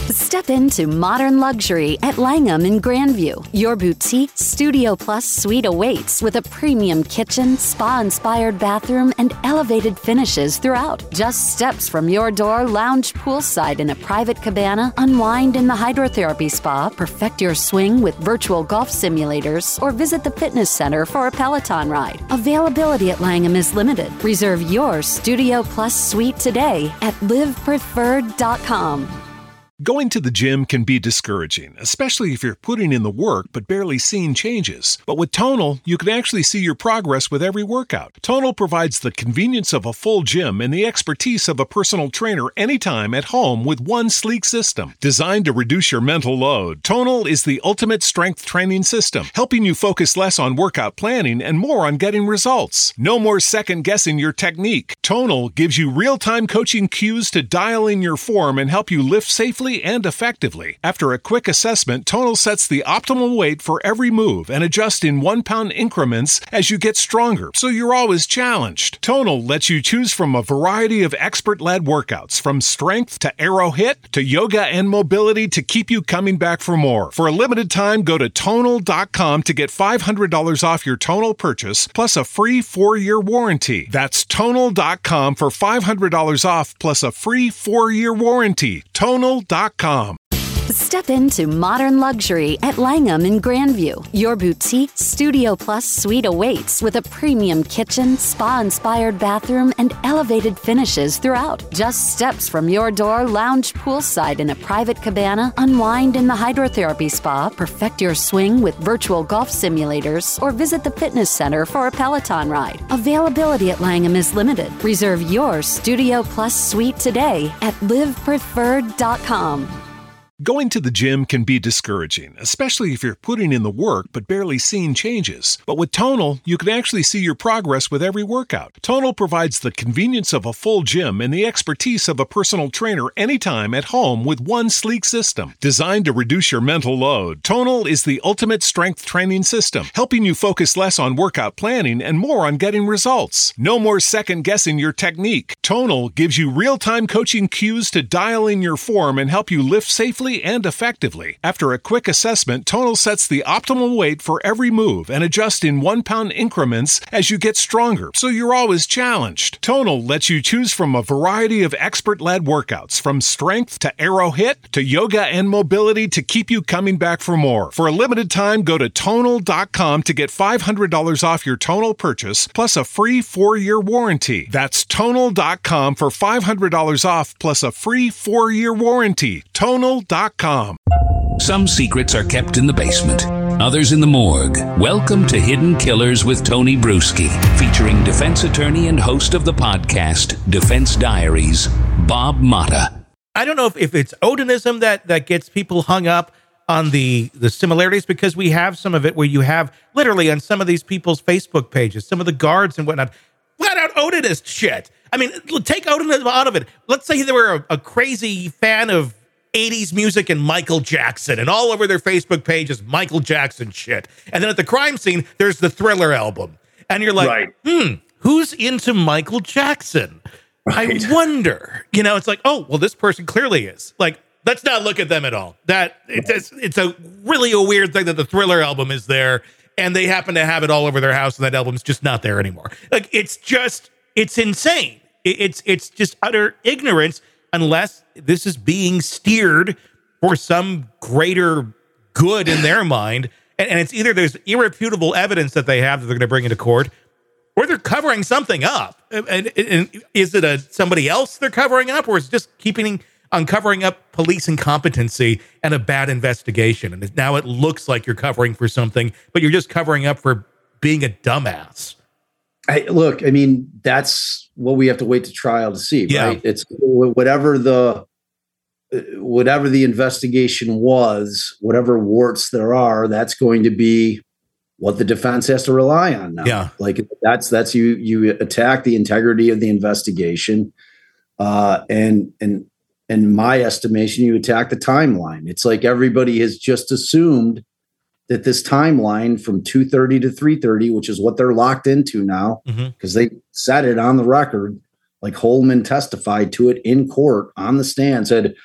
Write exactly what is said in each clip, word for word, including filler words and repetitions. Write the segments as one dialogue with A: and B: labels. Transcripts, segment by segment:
A: Step into modern luxury at Langham in Grandview. Your boutique Studio Plus suite awaits with a premium kitchen, spa-inspired bathroom, and elevated finishes throughout. Just steps from your door, lounge poolside in a private cabana, unwind in the hydrotherapy spa, perfect your swing with virtual golf simulators, or visit the fitness center for a Peloton ride. Availability at Langham is limited. Reserve your Studio Plus suite today at live preferred dot com.
B: Going to the gym can be discouraging, especially if you're putting in the work but barely seeing changes. But with Tonal, you can actually see your progress with every workout. Tonal provides the convenience of a full gym and the expertise of a personal trainer anytime at home with one sleek system. Designed to reduce your mental load, Tonal is the ultimate strength training system, helping you focus less on workout planning and more on getting results. No more second-guessing your technique. Tonal gives you real-time coaching cues to dial in your form and help you lift safely and effectively. After a quick assessment, Tonal sets the optimal weight for every move and adjusts in one-pound increments as you get stronger, so you're always challenged. Tonal lets you choose from a variety of expert-led workouts, from strength to aero hit to yoga and mobility to keep you coming back for more. For a limited time, go to tonal dot com to get five hundred dollars off your Tonal purchase, plus a free four-year warranty. That's tonal dot com for five hundred dollars off, plus a free four-year warranty. tonal dot com.
A: Step into modern luxury at Langham in Grandview. Your boutique Studio Plus suite awaits with a premium kitchen, spa-inspired bathroom, and elevated finishes throughout. Just steps from your door, lounge poolside in a private cabana, unwind in the hydrotherapy spa, perfect your swing with virtual golf simulators, or visit the fitness center for a Peloton ride. Availability at Langham is limited. Reserve your Studio Plus suite today at live preferred dot com.
B: Going to the gym can be discouraging, especially if you're putting in the work but barely seeing changes. But with Tonal, you can actually see your progress with every workout. Tonal provides the convenience of a full gym and the expertise of a personal trainer anytime at home with one sleek system. Designed to reduce your mental load, Tonal is the ultimate strength training system, helping you focus less on workout planning and more on getting results. No more second-guessing your technique. Tonal gives you real-time coaching cues to dial in your form and help you lift safely and effectively. After a quick assessment, Tonal sets the optimal weight for every move and adjusts in one-pound increments as you get stronger, so you're always challenged. Tonal lets you choose from a variety of expert-led workouts, from strength to aero hit to yoga and mobility to keep you coming back for more. For a limited time, go to tonal dot com to get five hundred dollars off your Tonal purchase, plus a free four-year warranty. That's tonal dot com for five hundred dollars off, plus a free four-year warranty. tonal dot com.
C: Some secrets are kept in the basement, others in the morgue. Welcome to Hidden Killers with Tony Bruschi, featuring defense attorney and host of the podcast, Defense Diaries, Bob Motta.
D: I don't know if, if it's Odinism that, that gets people hung up on the, the similarities, because we have some of it where you have literally on some of these people's Facebook pages, some of the guards and whatnot, flat out Odinist shit. I mean, take Odinism out of it. Let's say they were a, a crazy fan of eighties music and Michael Jackson, and all over their Facebook page is Michael Jackson shit. And then at the crime scene, there's the Thriller album. And you're like, right. hmm, who's into Michael Jackson? Right. I wonder. You know, it's like, oh, well, this person clearly is. Like, let's not look at them at all. That it's, it's a really a weird thing that the Thriller album is there, and they happen to have it all over their house, and that album's just not there anymore. Like, it's just, it's insane. It, it's it's just utter ignorance, unless this is being steered for some greater good in their mind. And, and it's either there's irrefutable evidence that they have that they're going to bring into court, or they're covering something up. And, and, and is it a somebody else they're covering up, or is it just keeping on covering up police incompetency and a bad investigation? And now it looks like you're covering for something, but you're just covering up for being a dumbass.
E: I, look, I mean, that's what we have to wait to trial to see,
D: yeah.
E: right? It's whatever the whatever the investigation was, whatever warts there are, that's going to be what the defense has to rely on now.
D: Yeah.
E: Like that's that's you you attack the integrity of the investigation, uh, and and in my estimation, you attack the timeline. It's like everybody has just assumed that this timeline from two thirty to three thirty, which is what they're locked into now, because mm-hmm. they said it on the record, like Holman testified to it in court on the stand, said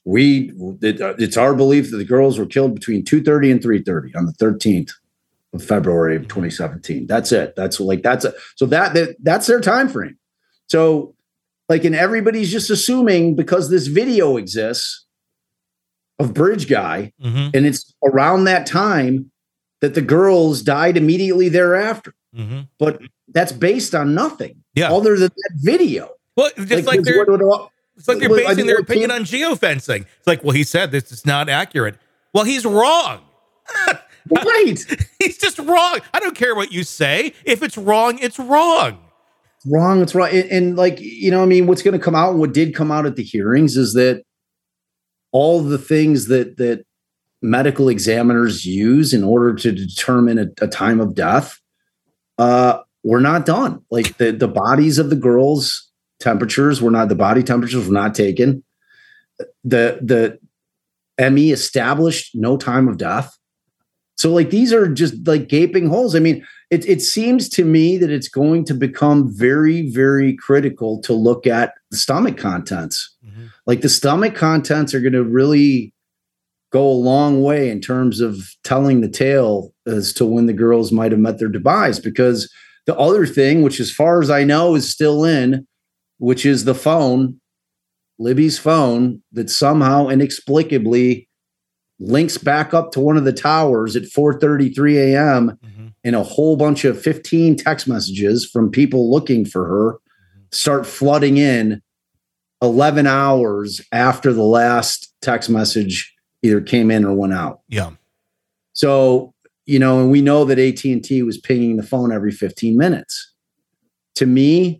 E: we it, it's our belief that the girls were killed between two thirty and three thirty on the thirteenth of February of twenty seventeen. That's it. That's like that's a so that, that that's their time frame. So like, and everybody's just assuming because this video exists of Bridge Guy, mm-hmm. and it's around that time that the girls died immediately thereafter. Mm-hmm. But that's based on nothing yeah. other than that video.
D: Well, just like, like they're, what, what, it's like they're basing their opinion on geofencing. It's like, well, he said this is not accurate. Well, he's wrong.
E: Right.
D: He's just wrong. I don't care what you say. If it's wrong, it's wrong.
E: It's wrong. It's wrong. And, and like, you know, I mean, what's going to come out and what did come out at the hearings is that all the things that, that medical examiners use in order to determine a, a time of death uh, were not done. Like the, the bodies of the girls' temperatures were not, the body temperatures were not taken. The, the M E established no time of death. So like, these are just like gaping holes. I mean, it, it seems to me that it's going to become very, very critical to look at the stomach contents. Mm-hmm. Like the stomach contents are going to really go a long way in terms of telling the tale as to when the girls might have met their demise. Because the other thing, which as far as I know is still in, which is the phone, Libby's phone, that somehow inexplicably links back up to one of the towers at four thirty-three a.m. Mm-hmm. and a whole bunch of fifteen text messages from people looking for her mm-hmm. start flooding in eleven hours after the last text message either came in or went out.
D: Yeah.
E: So, you know, and we know that A T and T was pinging the phone every fifteen minutes. To me,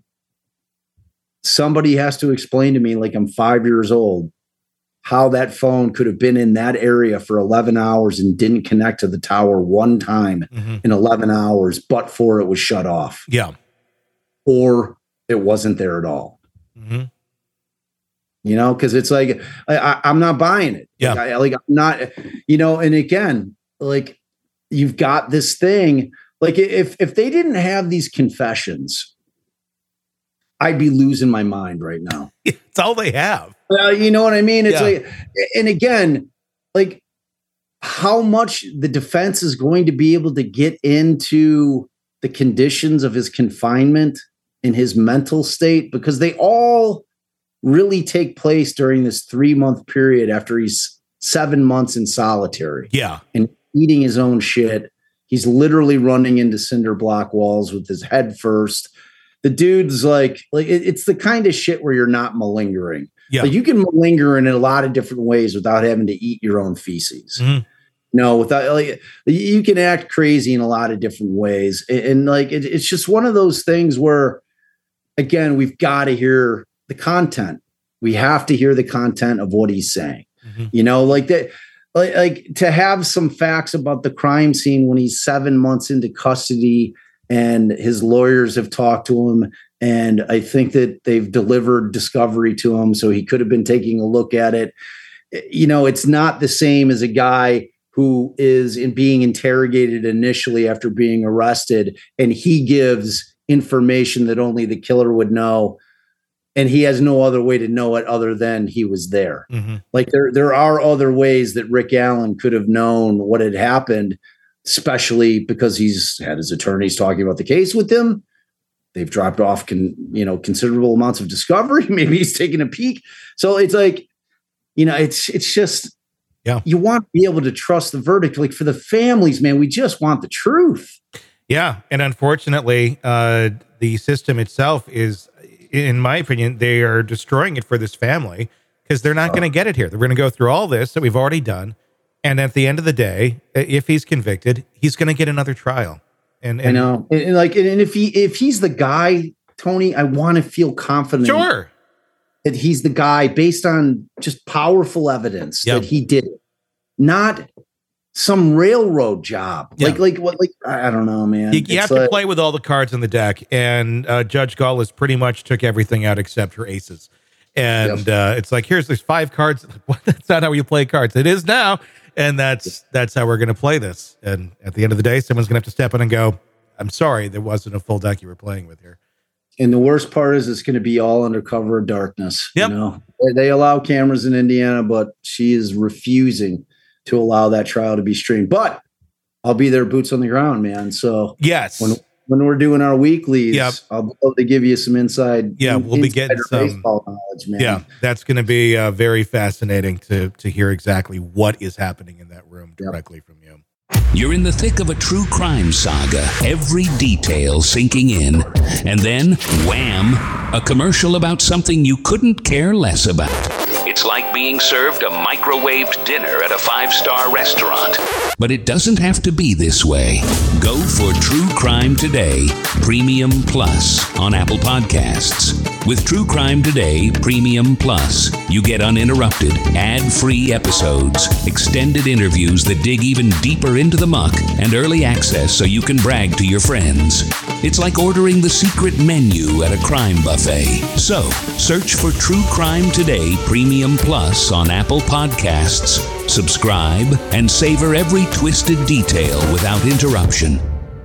E: somebody has to explain to me, like I'm five years old, how that phone could have been in that area for eleven hours and didn't connect to the tower one time mm-hmm. in eleven hours, but for it was shut off.
D: Yeah.
E: Or it wasn't there at all. Mm-hmm. You know, because it's like, I, I, I'm not buying it.
D: Yeah.
E: Like, I, like, I'm not, you know, and again, like you've got this thing, like if, if they didn't have these confessions, I'd be losing my mind right now.
D: It's all they have.
E: Uh, you know what I mean? It's
D: yeah.
E: like, and again, like how much the defense is going to be able to get into the conditions of his confinement in his mental state, because they all really take place during this three month period after he's seven months in solitary.
D: Yeah.
E: And eating his own shit. He's literally running into cinder block walls with his head first. The dude's like, like it, it's the kind of shit where you're not malingering.
D: Yeah.
E: Like you can malinger in a lot of different ways without having to eat your own feces. Mm-hmm. No, without like you can act crazy in a lot of different ways. And, and like it, it's just one of those things where, again, we've got to hear the content. We have to hear the content of what he's saying. Mm-hmm. You know, like that, like, like to have some facts about the crime scene when he's seven months into custody and his lawyers have talked to him. And I think that they've delivered discovery to him. So he could have been taking a look at it. You know, it's not the same as a guy who is in being interrogated initially after being arrested, and he gives information that only the killer would know. And he has no other way to know it other than he was there. Mm-hmm. Like there, there are other ways that Rick Allen could have known what had happened, especially because he's had his attorneys talking about the case with him. They've dropped off, con, you know, considerable amounts of discovery. Maybe he's taking a peek. So it's like, you know, it's it's just,
D: yeah.
E: You want to be able to trust the verdict. Like for the families, man, we just want the truth.
D: Yeah, and unfortunately, uh, the system itself is, in my opinion, they are destroying it for this family because they're not going to get it here. They're going to go through all this that we've already done, and at the end of the day, if he's convicted, he's going to get another trial. And, and
E: I know, and, and like, and if he if he's the guy, Tony, I want to feel confident.
D: Sure.
E: That he's the guy based on just powerful evidence yep. that he did it, not some railroad job. Yeah. Like, like what, like, I don't know, man.
D: You, you have
E: like,
D: to play with all the cards in the deck. And uh, Judge Gullis pretty much took everything out except her aces. And yep. uh, it's like, here's these five cards. That's not how you play cards. It is now. And that's, that's how we're going to play this. And at the end of the day, someone's going to have to step in and go, I'm sorry, there wasn't a full deck you were playing with here.
E: And the worst part is it's going to be all under cover of darkness.
D: Yep.
E: You know, they allow cameras in Indiana, but she is refusing to allow that trial to be streamed. But I'll be there, boots on the ground, man. So
D: yes,
E: when when we're doing our weeklies,
D: yep.
E: I'll be able to give you some inside.
D: Yeah, we'll be getting some
E: baseball knowledge, man.
D: Yeah, that's going to be uh, very fascinating to to hear exactly what is happening in that room directly yep. from you.
C: You're in the thick of a true crime saga, every detail sinking in, and then, wham, a commercial about something you couldn't care less about. It's like being served a microwaved dinner at a five-star restaurant. But it doesn't have to be this way. Go for True Crime Today Premium Plus on Apple Podcasts. With True Crime Today Premium Plus, you get uninterrupted, ad-free episodes, extended interviews that dig even deeper into the muck, and early access so you can brag to your friends. It's like ordering the secret menu at a crime buffet. So, search for True Crime Today Premium Plus on Apple Podcasts, subscribe, and savor every twisted detail without interruption.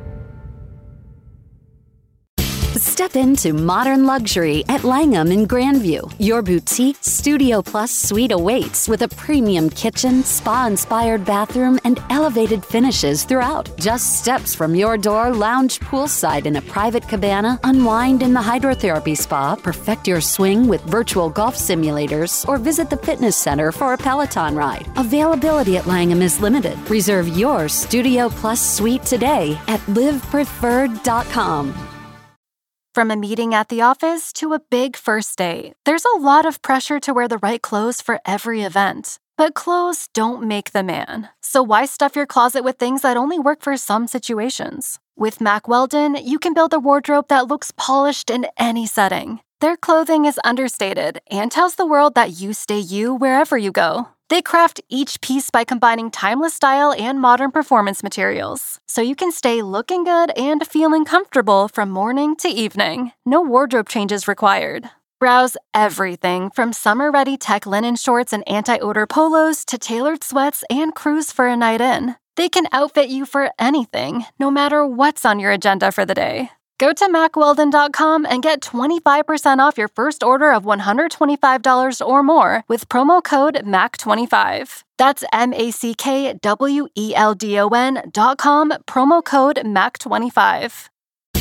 A: Step into modern luxury at Langham in Grandview. Your boutique Studio Plus suite awaits with a premium kitchen, spa-inspired bathroom, and elevated finishes throughout. Just steps from your door, lounge poolside in a private cabana, unwind in the hydrotherapy spa, perfect your swing with virtual golf simulators, or visit the fitness center for a Peloton ride. Availability at Langham is limited. Reserve your Studio Plus suite today at live preferred dot com.
F: From a meeting at the office to a big first date, there's a lot of pressure to wear the right clothes for every event. But clothes don't make the man. So why stuff your closet with things that only work for some situations? With Mack Weldon, you can build a wardrobe that looks polished in any setting. Their clothing is understated and tells the world that you stay you wherever you go. They craft each piece by combining timeless style and modern performance materials, so you can stay looking good and feeling comfortable from morning to evening. No wardrobe changes required. Browse everything from summer-ready tech linen shorts and anti-odor polos to tailored sweats and cruise for a night in. They can outfit you for anything, no matter what's on your agenda for the day. Go to mack weldon dot com and get twenty-five percent off your first order of one hundred twenty-five dollars or more with promo code M A C twenty-five. That's M A C K W E L D O N dot com, promo code M A C twenty-five.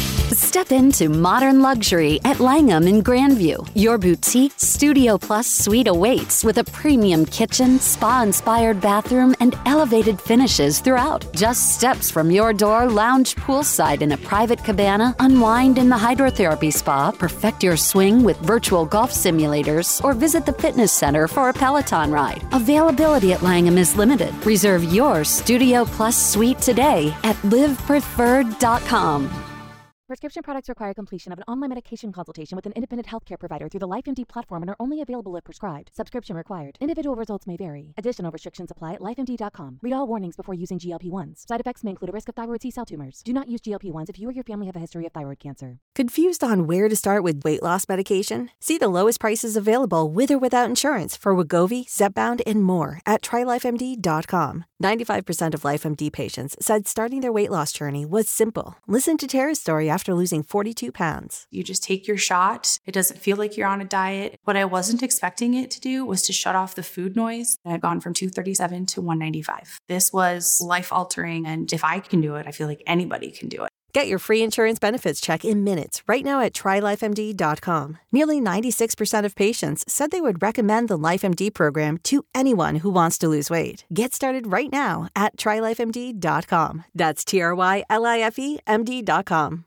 A: Step into modern luxury at Langham in Grandview. Your boutique Studio Plus suite awaits with a premium kitchen, spa-inspired bathroom, and elevated finishes throughout. Just steps from your door, lounge poolside in a private cabana, unwind in the hydrotherapy spa, perfect your swing with virtual golf simulators, or visit the fitness center for a Peloton ride. Availability at Langham is limited. Reserve your Studio Plus suite today at live preferred dot com.
G: Prescription products require completion of an online medication consultation with an independent healthcare provider through the LifeMD platform and are only available if prescribed. Subscription required. Individual results may vary. Additional restrictions apply at life M D dot com. Read all warnings before using G L P one s. Side effects may include a risk of thyroid C-cell tumors. Do not use G L P one s if you or your family have a history of thyroid cancer.
H: Confused on where to start with weight loss medication? See the lowest prices available with or without insurance for Wegovy, Zepbound, and more at try life M D dot com. ninety-five percent of LifeMD patients said starting their weight loss journey was simple. Listen to Tara's story after losing forty-two pounds.
I: You just take your shot. It doesn't feel like you're on a diet. What I wasn't expecting it to do was to shut off the food noise. I've gone from two thirty-seven to one ninety-five. This was life-altering, and if I can do it, I feel like anybody can do it.
H: Get your free insurance benefits check in minutes right now at try life M D dot com. Nearly ninety-six percent of patients said they would recommend the LifeMD program to anyone who wants to lose weight. Get started right now at try life M D dot com. That's T R Y L I F E M D dot com.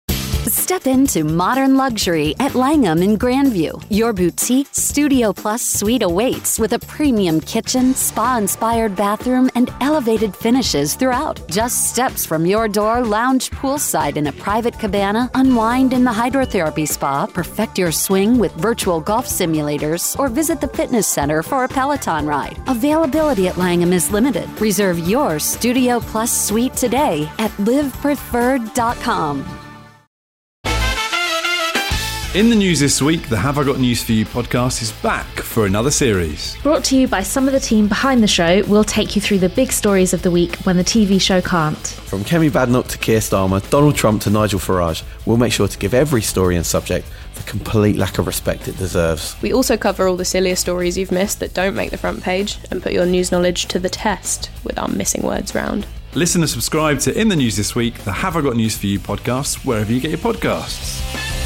A: Step into modern luxury at Langham in Grandview. Your boutique Studio Plus suite awaits with a premium kitchen, spa-inspired bathroom, and elevated finishes throughout. Just steps from your door, lounge poolside in a private cabana, unwind in the hydrotherapy spa, perfect your swing with virtual golf simulators, or visit the fitness center for a Peloton ride. Availability at Langham is limited. Reserve your Studio Plus suite today at live preferred dot com.
J: In the news this week, the Have I Got News For You podcast is back for another series.
K: Brought to you by some of the team behind the show, we'll take you through the big stories of the week when the T V show can't.
L: From Kemi Badenoch to Keir Starmer, Donald Trump to Nigel Farage, we'll make sure to give every story and subject the complete lack of respect it deserves.
M: We also cover all the sillier stories you've missed that don't make the front page and put your news knowledge to the test with our missing words round.
J: Listen and subscribe to In the News This Week, the Have I Got News For You podcast, wherever you get your podcasts.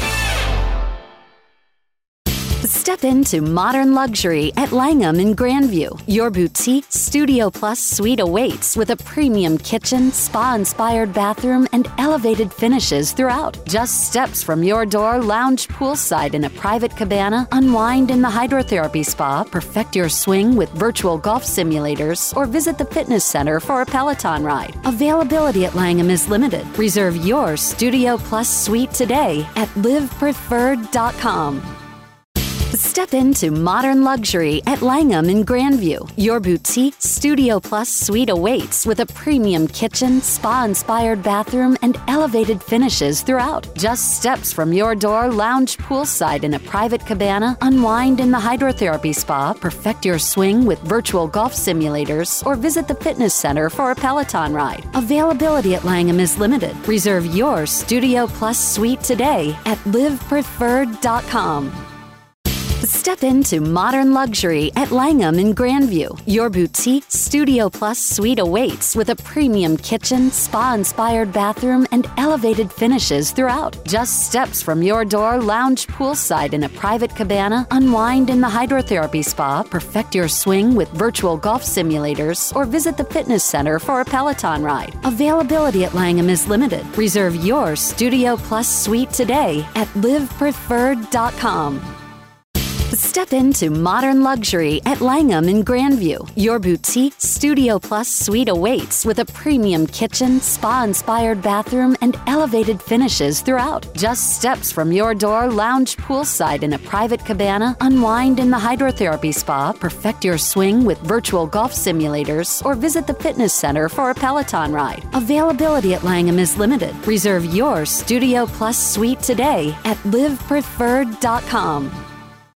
A: Step into modern luxury at Langham in Grandview. Your boutique Studio Plus suite awaits with a premium kitchen, spa-inspired bathroom, and elevated finishes throughout. Just steps from your door, lounge poolside in a private cabana, unwind in the hydrotherapy spa, perfect your swing with virtual golf simulators, or visit the fitness center for a Peloton ride. Availability at Langham is limited. Reserve your Studio Plus suite today at live preferred dot com. Step into modern luxury at Langham in Grandview. Your boutique Studio Plus suite awaits with a premium kitchen, spa-inspired bathroom, and elevated finishes throughout. Just steps from your door, lounge poolside in a private cabana, unwind in the hydrotherapy spa, perfect your swing with virtual golf simulators, or visit the fitness center for a Peloton ride. Availability at Langham is limited. Reserve your Studio Plus suite today at live preferred dot com. Step into modern luxury at Langham in Grandview. Your boutique Studio Plus suite awaits with a premium kitchen, spa-inspired bathroom, and elevated finishes throughout. Just steps from your door, lounge poolside in a private cabana, unwind in the hydrotherapy spa, perfect your swing with virtual golf simulators, or visit the fitness center for a Peloton ride. Availability at Langham is limited. Reserve your Studio Plus suite today at live preferred dot com. Step into modern luxury at Langham in Grandview. Your boutique Studio Plus suite awaits with a premium kitchen, spa-inspired bathroom, and elevated finishes throughout. Just steps from your door, lounge poolside in a private cabana, unwind in the hydrotherapy spa, perfect your swing with virtual golf simulators, or visit the fitness center for a Peloton ride. Availability at Langham is limited. Reserve your Studio Plus suite today at live preferred dot com.